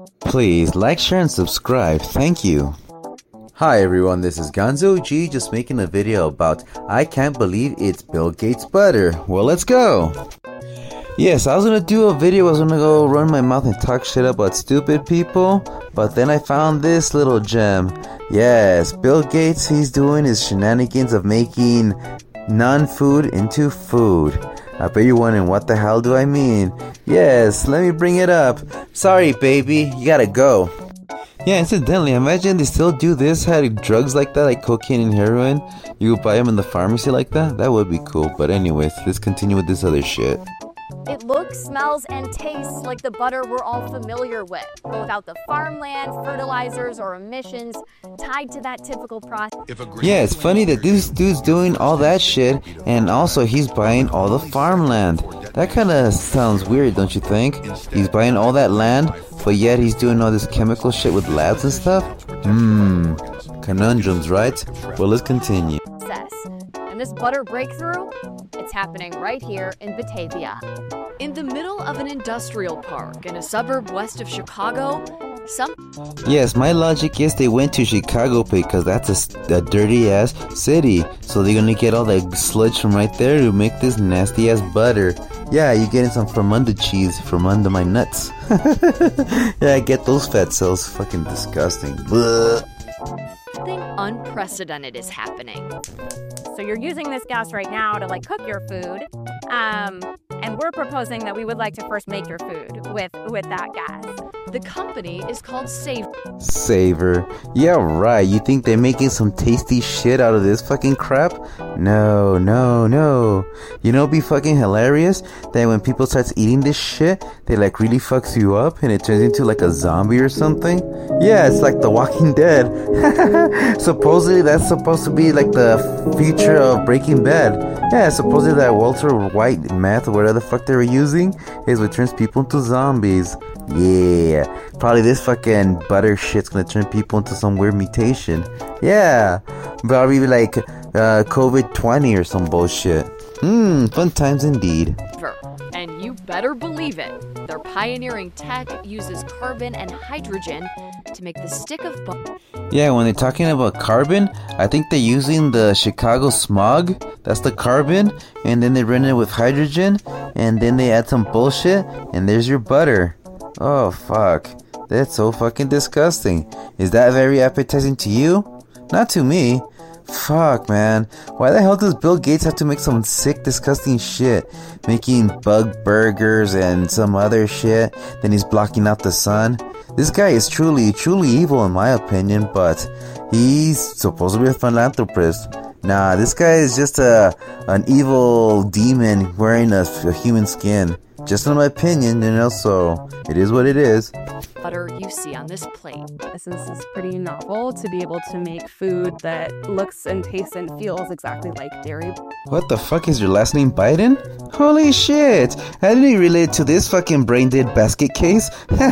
Please like, share, and subscribe. Thank you. Hi everyone, this is Gonzo G, just making a video about I can't believe it's Bill Gates butter. Well, let's go. Yes, I was gonna do a video. I was gonna go run my mouth and talk shit about stupid people, but then I found this little gem. Yes, Bill Gates, he's doing his shenanigans of making non-food into food. I bet you're wondering, what the hell do I mean? Yes, let me bring it up. Sorry, baby, you gotta go. Yeah, incidentally, imagine they still do this, had drugs like that, like cocaine and heroin. You could buy them in the pharmacy like that? That would be cool. But anyways, let's continue with this other shit. It looks, smells, and tastes like the butter we're all familiar with, but without the farmland, fertilizers, or emissions tied to that typical process. Yeah, it's funny that this dude's doing all that shit, and also he's buying all the farmland. That kind of sounds weird, don't you think? He's buying all that land, but yet he's doing all this chemical shit with labs and stuff? Conundrums, right? Well, let's continue. And this butter breakthrough, it's happening right here in Batavia. In the middle of an industrial park in a suburb west of Chicago, Yes, my logic is they went to Chicago because that's a dirty ass city. So they're gonna get all that sludge from right there to make this nasty ass butter. Yeah, you're getting some from under cheese from under my nuts. Yeah, I get those fat cells. Fucking disgusting. Blech. Something unprecedented is happening. So you're using this gas right now to cook your food, and we're proposing that we would like to first make your food with that gas. The company is called Savor. Yeah, right. You think they're making some tasty shit out of this fucking crap? No. You know, it'd be fucking hilarious that when people starts eating this shit, they really fucks you up and it turns into a zombie or something. Yeah, it's like The Walking Dead. Supposedly that's supposed to be the future of Breaking Bad. Yeah, supposedly that Walter White meth or whatever the fuck they were using is what turns people into zombies. Yeah, probably this fucking butter shit's gonna turn people into some weird mutation. Yeah, probably COVID-20 or some bullshit. Fun times indeed. And you better believe it, their pioneering tech uses carbon and hydrogen to make the stick of butter. Yeah, when they're talking about carbon, I think they're using the Chicago smog. That's the carbon, and then they run it with hydrogen, and then they add some bullshit, and there's your butter. Oh, fuck. That's so fucking disgusting. Is that very appetizing to you? Not to me. Fuck, man. Why the hell does Bill Gates have to make some sick, disgusting shit? Making bug burgers and some other shit. Then he's blocking out the sun. This guy is truly evil in my opinion, but he's supposed to be a philanthropist. Nah, this guy is just an evil demon wearing a human skin. Just in my opinion, so it is what it is. Butter you see on this plate. This is pretty novel to be able to make food that looks and tastes and feels exactly like dairy. What the fuck is your last name, Biden? Holy shit! How did he relate to this fucking brain-dead basket case?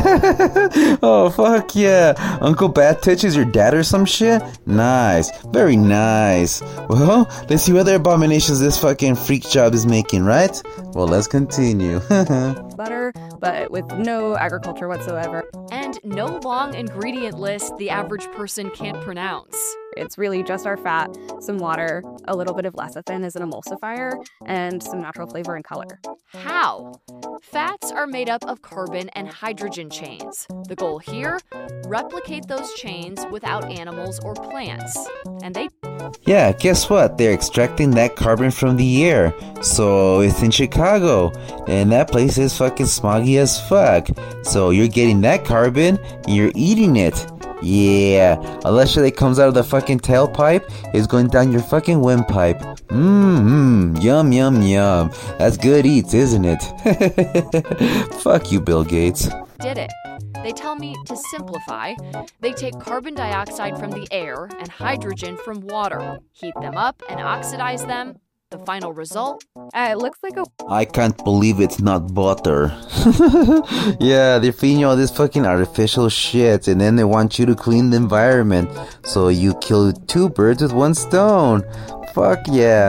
Oh fuck yeah! Uncle Bad Touch is your dad or some shit? Nice. Very nice. Well, let's see what other abominations this fucking freak job is making, right? Well, let's continue. Butter, but with no agriculture whatsoever. And no long ingredient list the average person can't pronounce. It's really just our fat, some water, a little bit of lecithin as an emulsifier, and some natural flavor and color. How? Fats are made up of carbon and hydrogen chains. The goal here? Replicate those chains without animals or plants. And they... Yeah, guess what? They're extracting that carbon from the air. So it's in Chicago. And that place is fucking smoggy as fuck. So you're getting that carbon and you're eating it. Yeah, all that shit that comes out of the fucking tailpipe is going down your fucking windpipe. Yum. That's good eats, isn't it? Fuck you, Bill Gates. Did it. They tell me to simplify. They take carbon dioxide from the air and hydrogen from water, heat them up and oxidize them. The final result? It looks like a... I can't believe it's not butter. Yeah, they're feeding you all this fucking artificial shit, and then they want you to clean the environment. So you kill two birds with one stone. Fuck yeah.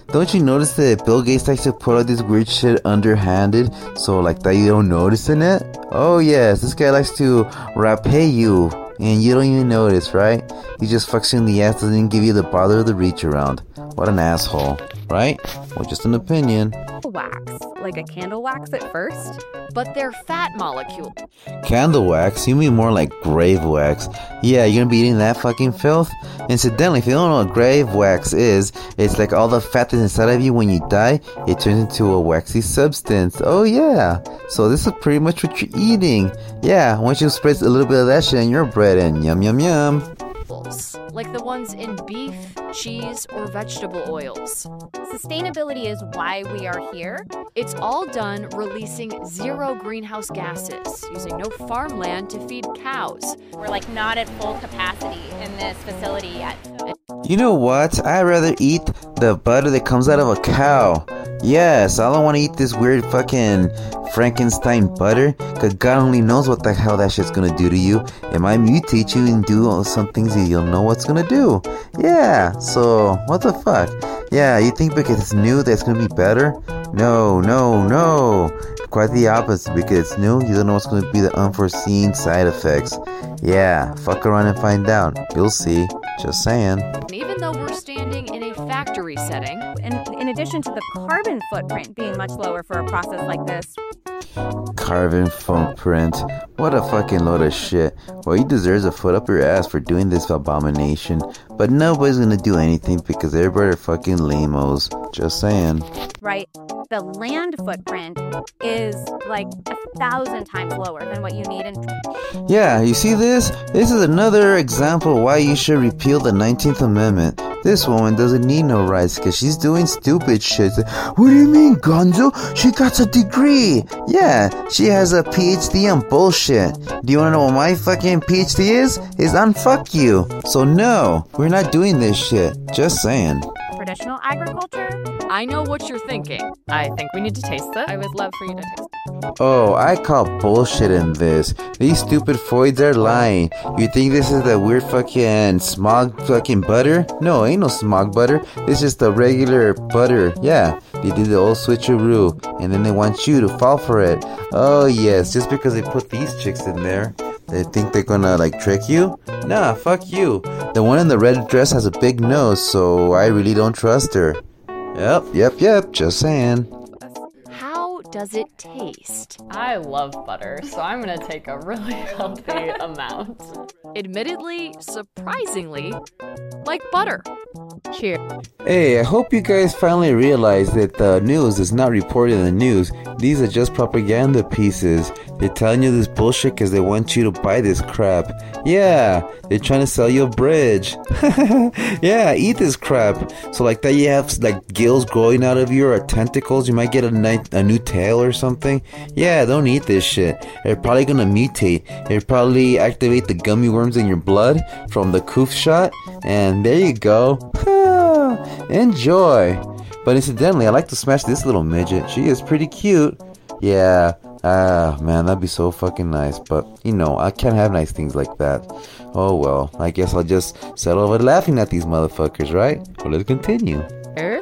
don't you notice that Bill Gates likes to put all this weird shit underhanded, so like that you don't notice in it? Oh yes, this guy likes to repay you, and you don't even notice, right? He just fucks you in the ass, doesn't even give you the bother of the reach around. What an asshole, right? Well, just an opinion. Wax, like a candle wax at first. But they're fat molecules. Candle wax? You mean more like grave wax? Yeah, you're gonna be eating that fucking filth? Incidentally, if you don't know what grave wax is, it's like all the fat that's inside of you when you die, it turns into a waxy substance. Oh yeah. So this is pretty much what you're eating. Yeah, once you spread a little bit of that shit in your bread and yum yum yum. Like the ones in beef, cheese, or vegetable oils. Sustainability is why we are here. It's all done releasing 0 greenhouse gases, using no farmland to feed cows. We're like not at full capacity in this facility yet. You know what? I'd rather eat the butter that comes out of a cow. Yes, I don't want to eat this weird fucking Frankenstein butter, because God only knows what the hell that shit's gonna do to you. It might mutate you and do some things that you'll know what's gonna do. Yeah, so what the fuck? Yeah, you think because it's new that it's gonna be better? No, no, no. Quite the opposite. Because it's new, you don't know what's gonna be the unforeseen side effects. Yeah, fuck around and find out. You'll see. Just saying. And even though we're standing in a factory setting, And in addition to the carbon footprint being much lower for a process like this. Carbon footprint. What a fucking load of shit. Well, he deserves a foot up your ass for doing this abomination. But nobody's gonna do anything because everybody are fucking lamos. Just saying. Right. The land footprint is like 1,000 times lower than what you need in. Yeah, you see this? This is another example why you should repeal the 19th Amendment. This woman doesn't need no rights because she's doing stupid shit. What do you mean, Gonzo? She got a degree. Yeah, she has a PhD on bullshit. Do you want to know what my fucking PhD is? Is on fuck you. So no, we're not doing this shit. Just saying. Traditional agriculture? I know what you're thinking. I think we need to taste it. I would love for you to taste it. Oh, I call bullshit in this. These stupid Foids are lying. You think this is the weird fucking smog fucking butter? No, ain't no smog butter. It's just the regular butter. Yeah, they did the old switcheroo, and then they want you to fall for it. Oh yes, just because they put these chicks in there, they think they're gonna like trick you? Nah, fuck you. The one in the red dress has a big nose, so I really don't trust her. Yep, just saying. How does it taste? I love butter, so I'm gonna take a really healthy amount. Admittedly, surprisingly, like butter. Cheers. Hey, I hope you guys finally realize that the news is not reported in the news. These are just propaganda pieces. They're telling you this bullshit because they want you to buy this crap. Yeah, they're trying to sell you a bridge. Yeah, eat this crap. So like that you have like gills growing out of you or tentacles. You might get a new tail or something. Yeah, don't eat this shit. They're probably gonna mutate. They'll probably activate the gummy worms in your blood from the coof shot. And there you go. Enjoy. But incidentally, I like to smash this little midget. She is pretty cute. Yeah. Man, that'd be so fucking nice. But, you know, I can't have nice things like that. Oh well, I guess I'll just settle over laughing at these motherfuckers, right? Well, let's continue. Cheers.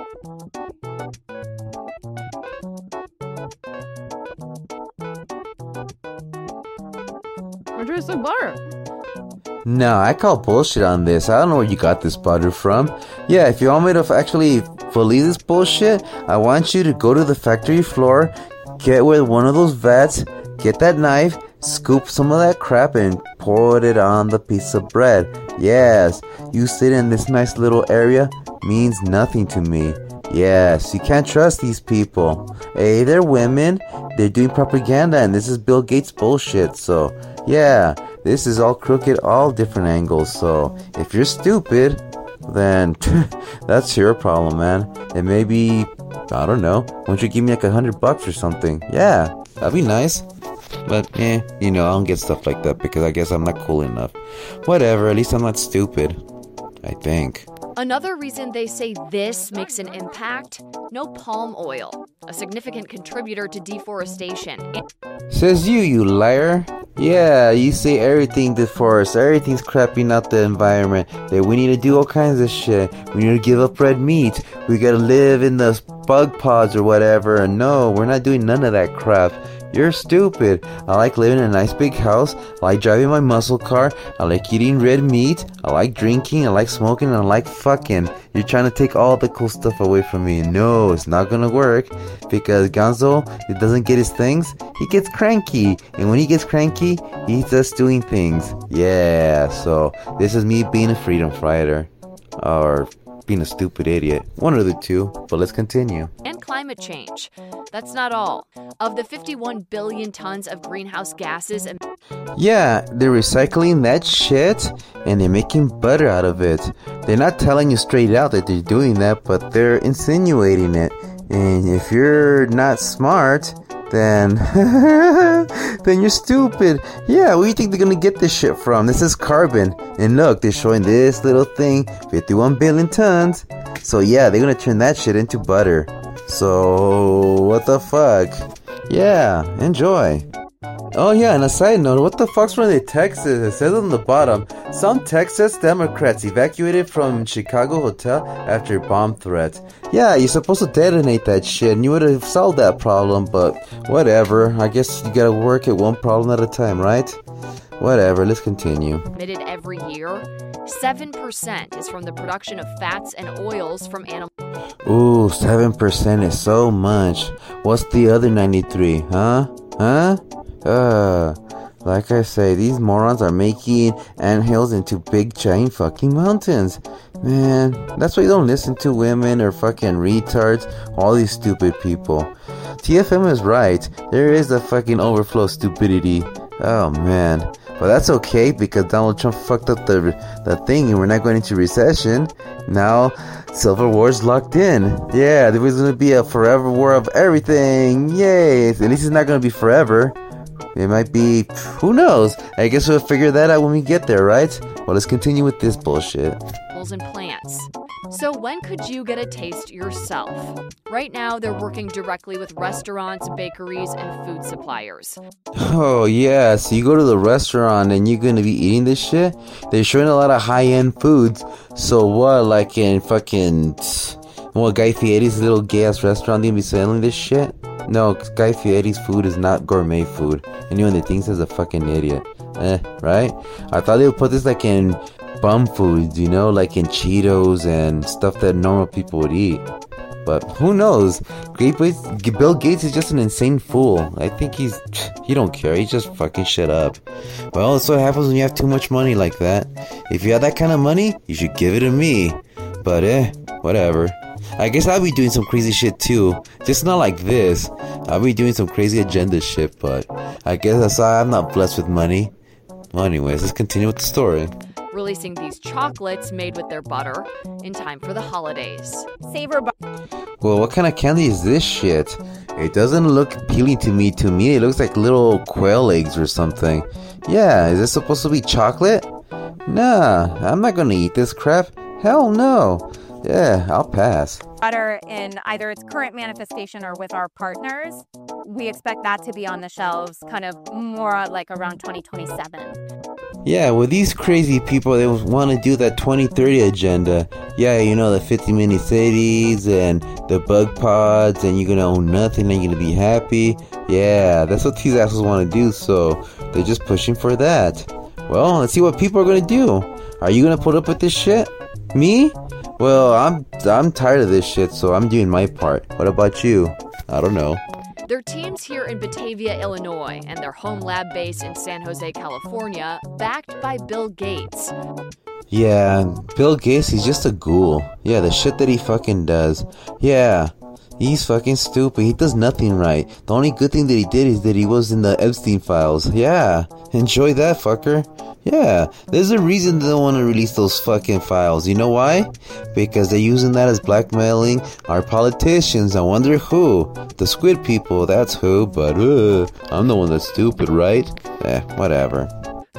We're tasting butter. No, I call bullshit on this. I don't know where you got this butter from. Yeah, if you want me to actually believe this bullshit, I want you to go to the factory floor, get with one of those vats, get that knife, scoop some of that crap and pour it on the piece of bread. Yes, you sit in this nice little area means nothing to me. Yes, you can't trust these people. Hey, they're women, they're doing propaganda, and this is Bill Gates bullshit, so yeah, this is all crooked, all different angles, so if you're stupid, then that's your problem, man. And maybe, I don't know, why don't you give me like $100 or something? Yeah, that'd be nice. But, you know, I don't get stuff like that because I guess I'm not cool enough. Whatever, at least I'm not stupid. I think. Another reason they say this makes an impact, no palm oil, a significant contributor to deforestation. Says you liar. Yeah, you say everything for us. Everything's crapping out the environment. That we need to do all kinds of shit. We need to give up red meat. We gotta live in the bug pods or whatever. And no, we're not doing none of that crap. You're stupid. I like living in a nice big house. I like driving my muscle car. I like eating red meat. I like drinking. I like smoking. And I like fucking. You're trying to take all the cool stuff away from me. No, it's not gonna work. Because Gonzo, it doesn't get his things. He gets cranky. And when he gets cranky, he's just doing things. Yeah, so this is me being a freedom fighter. Or being a stupid idiot. One of the two. But let's continue. And climate change. That's not all. Of the 51 billion tons of greenhouse gases and Yeah, they're recycling that shit and they're making butter out of it. They're not telling you straight out that they're doing that, but they're insinuating it. And if you're not smart, then then you're stupid. Yeah, where do you think they're gonna get this shit from? This is carbon. And look, they're showing this little thing, 51 billion tons. So yeah, they're gonna turn that shit into butter. So what the fuck? Yeah, enjoy. Oh yeah, and a side note, what the fuck's wrong with Texas? It says on the bottom, some Texas Democrats evacuated from Chicago hotel after bomb threat. Yeah, you're supposed to detonate that shit and you would have solved that problem, but whatever. I guess you gotta work at one problem at a time, right? Whatever, let's continue. emitted every year, 7% is from the production of fats and oils from animals. Ooh, 7% is so much. What's the other 93, huh? Like I say, these morons are making anthills into big giant fucking mountains. Man, that's why you don't listen to women or fucking retards, all these stupid people. TFM is right. There is a fucking overflow of stupidity. Oh man. But that's okay because Donald Trump fucked up the thing and we're not going into recession. Now, Civil War's locked in. Yeah, there was going to be a forever war of everything. Yay. At least it's not going to be forever. It might be, who knows? I guess we'll figure that out when we get there, right? Well, let's continue with this bullshit. And plants. So when could you get a taste yourself? Right now, they're working directly with restaurants, bakeries, and food suppliers. Oh yeah, so you go to the restaurant and you're gonna be eating this shit? They're showing a lot of high-end foods. So what, like in fucking, what, Guy Fieri's little gay-ass restaurant, they gonna be selling this shit? No, Guy Fieri's food is not gourmet food. Anyone that thinks is a fucking idiot. Right? I thought they would put this like in bum foods, you know, like in Cheetos and stuff that normal people would eat. But who knows? Bill Gates is just an insane fool. I think he don't care. He's just fucking shit up. Well, that's what happens when you have too much money like that. If you have that kind of money, you should give it to me. But whatever. I guess I'll be doing some crazy shit too. Just not like this. I'll be doing some crazy agenda shit, but I guess that's why I'm not blessed with money. Well, anyways, let's continue with the story. Releasing these chocolates made with their butter in time for the holidays. Savor Well, what kind of candy is this shit? It doesn't look appealing to me. To me, it looks like little quail eggs or something. Yeah, is this supposed to be chocolate? Nah, I'm not gonna eat this crap. Hell no. Yeah, I'll pass. Butter in either its current manifestation or with our partners. We expect that to be on the shelves kind of more like around 2027. Yeah, with these crazy people, they want to do that 2030 agenda. Yeah, you know, the 50 mini cities and the bug pods, and you're gonna own nothing and you're gonna be happy. Yeah, that's what these assholes want to do, so they're just pushing for that. Well, let's see what people are gonna do. Are you gonna put up with this shit? Me? Well, I'm tired of this shit, so I'm doing my part. What about you? I don't know. Their teams here in Batavia, Illinois, and their home lab base in San Jose, California, backed by Bill Gates. Yeah, Bill Gates, he's just a ghoul. Yeah, the shit that he fucking does. Yeah, he's fucking stupid. He does nothing right. The only good thing that he did is that he was in the Epstein files. Yeah, enjoy that, fucker. Yeah, there's a reason they don't want to release those fucking files. You know why? Because they're using that as blackmailing our politicians. I wonder who? The squid people, that's who. But I'm the one that's stupid, right? Whatever. Who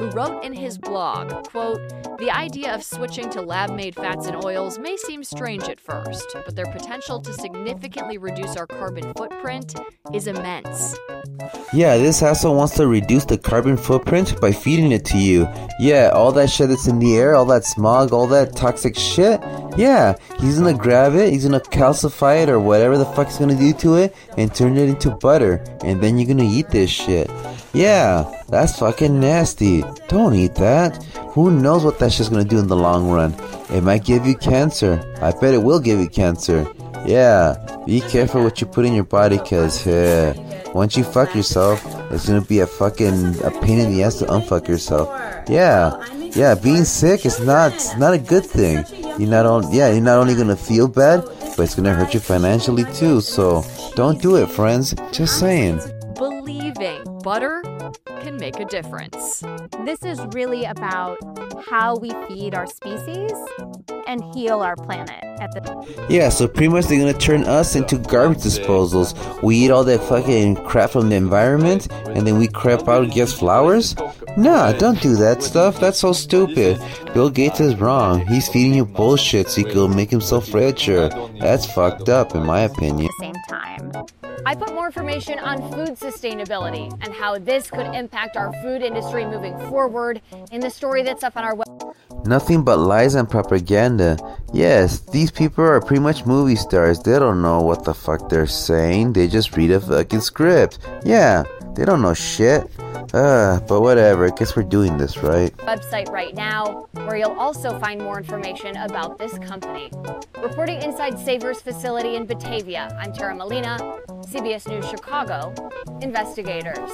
who wrote in his blog, quote, "The idea of switching to lab-made fats and oils may seem strange at first, but their potential to significantly reduce our carbon footprint is immense." Yeah, this asshole wants to reduce the carbon footprint by feeding it to you. Yeah, all that shit that's in the air, all that smog, all that toxic shit. Yeah, he's gonna grab it, he's gonna calcify it or whatever the fuck he's gonna do to it and turn it into butter. And then you're gonna eat this shit. Yeah, that's fucking nasty. Don't eat that. Who knows what that shit's gonna do in the long run? It might give you cancer. I bet it will give you cancer. Yeah, be careful what you put in your body, cause once you fuck yourself, it's gonna be a pain in the ass to unfuck yourself. Yeah, being sick is not a good thing. You're not only gonna feel bad, but it's gonna hurt you financially too. So don't do it, friends. Just saying. Believing butter can make a difference. This is really about how we feed our species and heal our planet Yeah, so pretty much they're gonna turn us into garbage disposals. We eat all that fucking crap from the environment, and then we crap out against flowers? Nah, don't do that stuff. That's so stupid. Bill Gates is wrong. He's feeding you bullshit so he can make himself richer. That's fucked up, in my opinion. at the same time. I put more information on food sustainability and how this could impact our food industry moving forward in the story that's up on our website. Nothing but lies and propaganda. Yes, these people are pretty much movie stars. They don't know what the fuck they're saying. They just read a fucking script. Yeah, they don't know shit. But whatever. I guess we're doing this, right? Website right now, where you'll also find more information about this company. Reporting inside Savers facility in Batavia, I'm Tara Molina, CBS News Chicago, Investigators.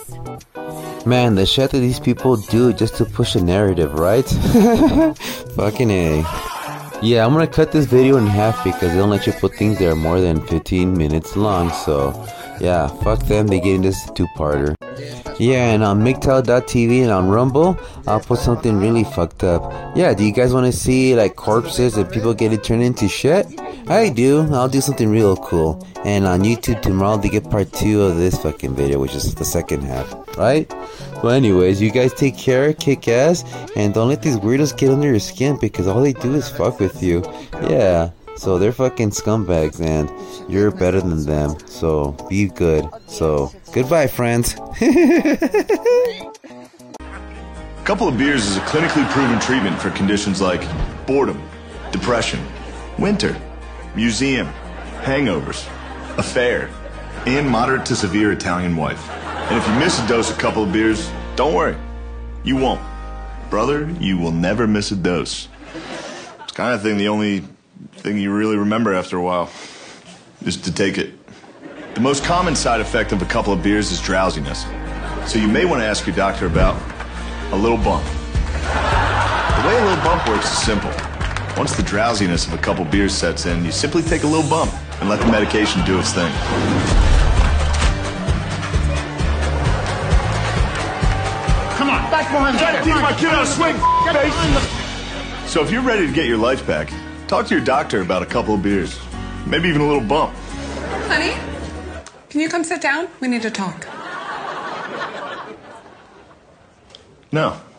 Man, the shit that these people do just to push a narrative, right? Fucking A. Yeah, I'm gonna cut this video in half because they don't let you put things that are more than 15 minutes long, so yeah, fuck them, they getting this two-parter. Yeah, and on MGTOW.tv and on Rumble, I'll put something really fucked up. Yeah, do you guys want to see like corpses and people getting turned into shit? I do. I'll do something real cool. And on YouTube tomorrow they get part 2 of this fucking video, which is the second half, right? Well, anyways, you guys take care, kick ass, and don't let these weirdos get under your skin because all they do is fuck with you. Yeah. So they're fucking scumbags and you're better than them. So be good. So goodbye, friends. A couple of beers is a clinically proven treatment for conditions like boredom, depression, winter, museum, hangovers, affair, and moderate to severe Italian wife. And if you miss a dose a couple of beers, don't worry. You won't. Brother, you will never miss a dose. It's kind of the only thing you really remember after a while is to take it. The most common side effect of a couple of beers is drowsiness. So you may want to ask your doctor about a little bump. The way a little bump works is simple. Once the drowsiness of a couple beers sets in, you simply take a little bump and let the medication do its thing. Come on, back behind me. Try to teach my kid how to swing, face. So if you're ready to get your life back, talk to your doctor about a couple of beers. Maybe even a little bump. Honey, can you come sit down? We need to talk. No.